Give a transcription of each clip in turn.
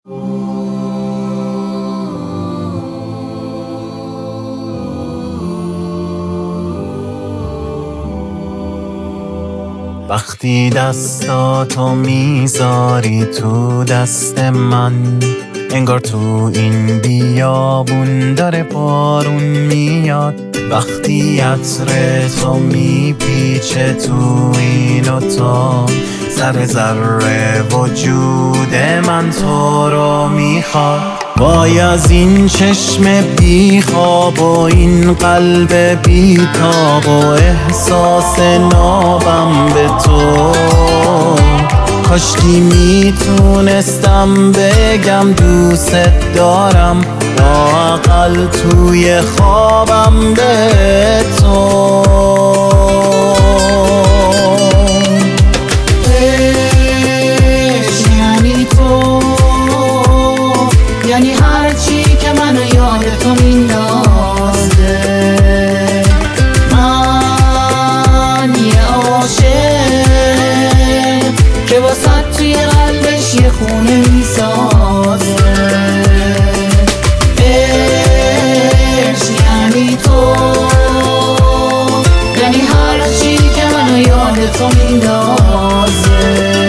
وقتی دستاتو میذاری تو دست من، انگار تو این بیابون داره بارون میاد. وقتی عطر تو میپیچه تو این اتاق، ذره ذره وجود من تو رو میخواد. وای از این چشم بیخواب و این قلب بیتاب و احساس نابم به تو. کاشکی میتونستم بگم دوست دارم، لااقل توی خوابم به تو. یعنی تو، یعنی هرچی که منو یاد تو میندازه. من یه عاشق که واسه توی قلبش یه خونه میسازه. عشق یعنی تو، یعنی هرچی که منو یاد تو میندازه.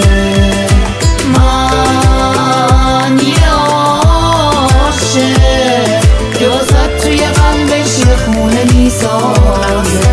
من یه عاشق که واسه توی قلبش یه خونه میسازه.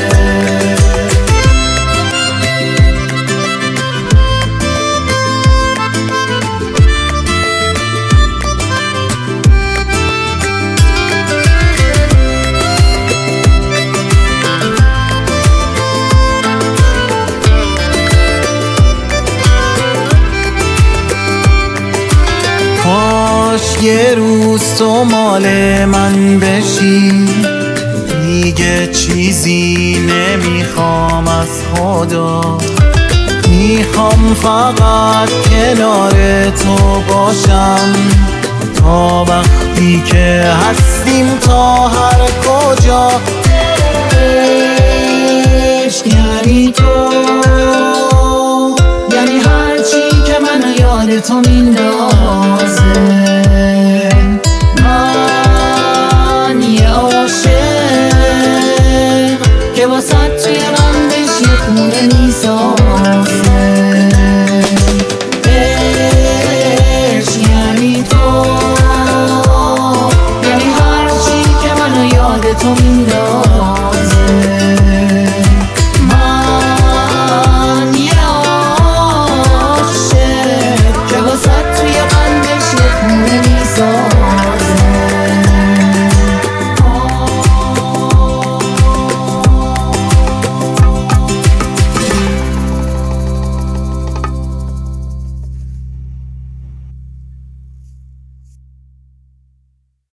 کاش یه روز تو مال من بشی، دیگه چیزی نمیخوام از خدا. میخوام فقط کنار تو باشم تا وقتی که هستیم تا هر کجا. عشق یعنی تو، یعنی هرچی که منو یاد تو میندازه.